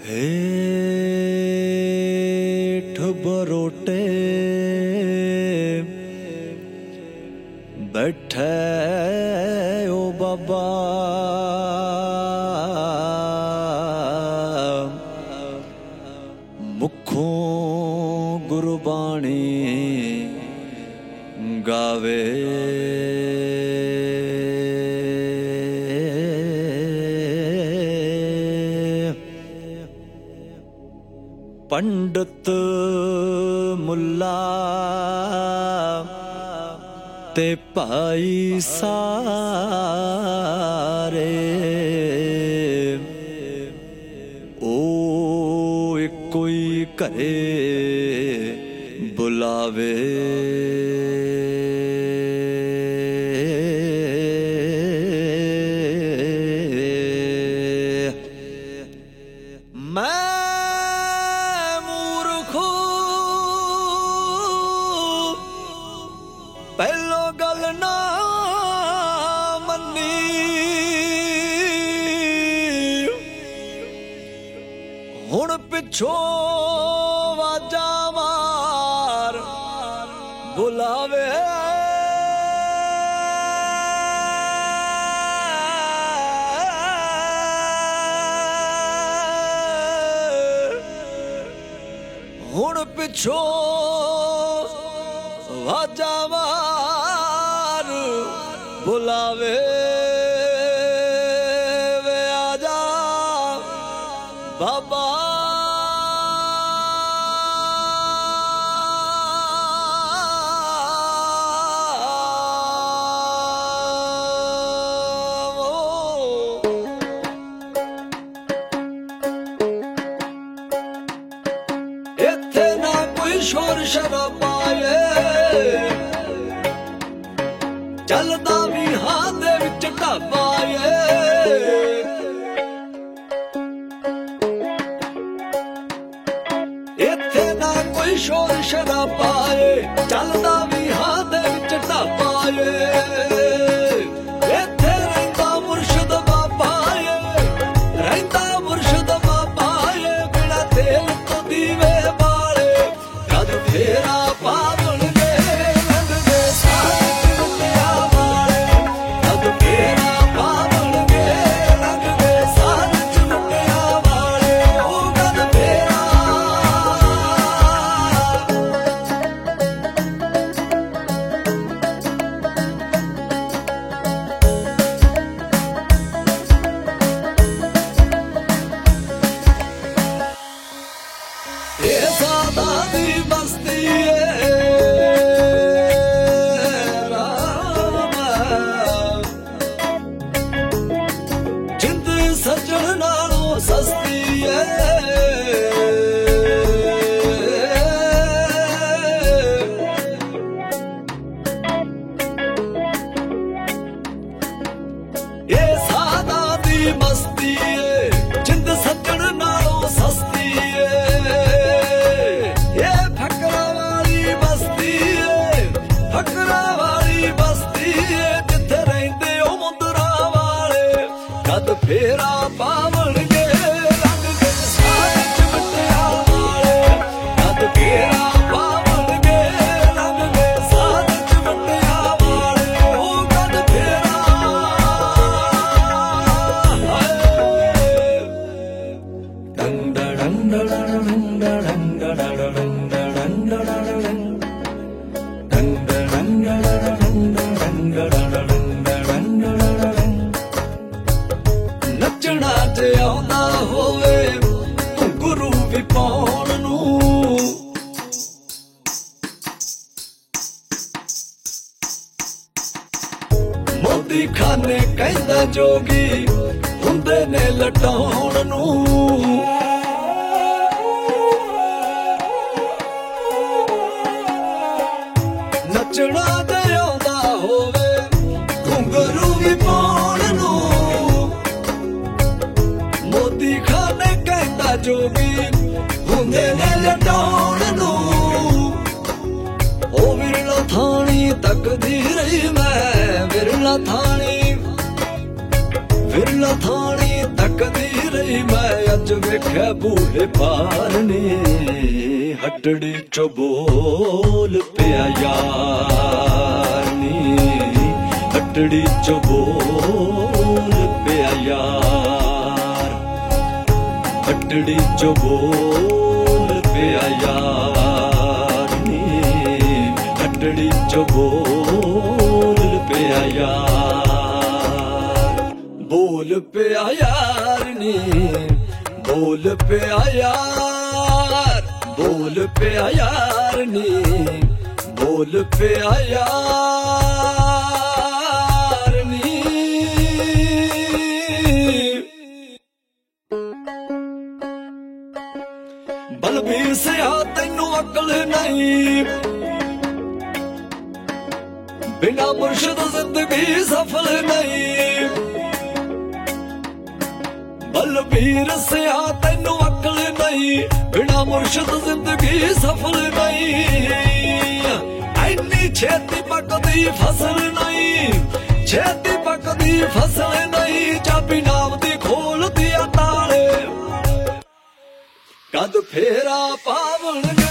हेठ बरोटे बैठे ओ बाबा मुखों गुरबाणी गावे पंडित मुल्ला ते भाई सारे ओ कोई घरे बुलावे पहलो गल ना मन्नी हुण पिछों वाजा मार बुलावे हुण पिछों वाजा मार बुलावे वे आजा बाबा इत्थे ना कोई शोर शराबा चलदा भी हां दे विच ढाबा इत्थे ना कोई शोर शराबा चलदा भी हां दे विच ढाबा इत्थे रहिंदा मुर्शद बाबा रहिंदा मुर्शद बाबा बिना तेल तो दीवे बाले कद फेरा पावल सजन नालों सस्ती है ये सादा दी मस्ती है जिंद सजन नालों सस्ती है ये फकरा वाली बस्ती है फकरा वाली बस्ती है जिथे रहिंदे ओ मुंदरा वाले कद फेरा पावल गे रंग दे सारे चिमटिया वाले कद फेरा पावल गे रंग दे सारे चिमटिया वाले ओ कद फेरा डंग डंग डंग डंग डंग नचना जे आउंदा होवे गुरु भी पाउण नूं मोदी खाने कहंदा जोगी हुंदे ने लटाउण नूं नचना जे आउंदा होवे घुंघरू भी पाउण नूं मोदी खाने कहंदा जोगी हुंदे ने लटाउण नूं ओ विरला थाणी तकदी रही मैं विरला थाणी तकदी रही मैं च वेख्या बूहे पार ने हटड़ी चो बोल पिया यार नी हटड़ी चो बोल पिया यार हटड़ी चो बोल पिया यार नी हटड़ी चो बोल पिया यार बोल पिया यार नी बोल पिया यार बोल पिया यार नी बोल पिया यार नी बलबीर से आ तैनू अकल नहीं बिना मुर्शिद जिंदगी सफल नहीं बलबीर से आ तैनू अकल नहीं बिना मुर्शिद जिंदगी सफल नहीं इन्नी छेती पकदी फसल नहीं छेती पकदी फसल नहीं चाबी नाम दी खोल दिया ताले कद फेरा पावन